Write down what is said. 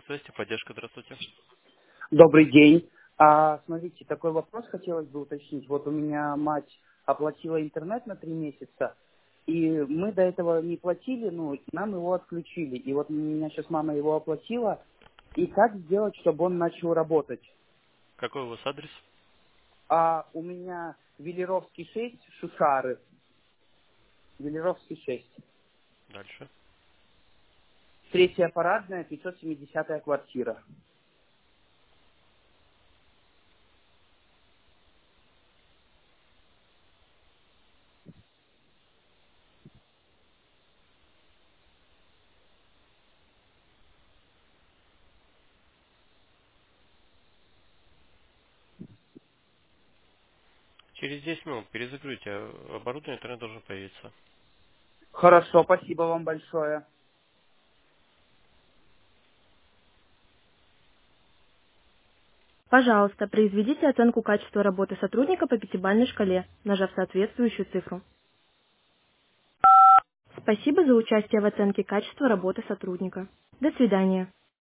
связи, поддержка, здравствуйте. Добрый день. Смотрите, такой вопрос хотелось бы уточнить. Вот у меня мать оплатила интернет на 3 месяца, и мы до этого не платили, ну, нам его отключили. И вот у меня сейчас мама его оплатила. И как сделать, чтобы он начал работать? Какой у вас адрес? У меня Велеровский 6, Шушары. Велеровский 6. Дальше. Третья парадная, 570-я квартира. Через 10 минут перезагрузите оборудование, интернет должен появиться. Хорошо, спасибо вам большое. Пожалуйста, произведите оценку качества работы сотрудника по пятибалльной шкале, нажав соответствующую цифру. Спасибо за участие в оценке качества работы сотрудника. До свидания.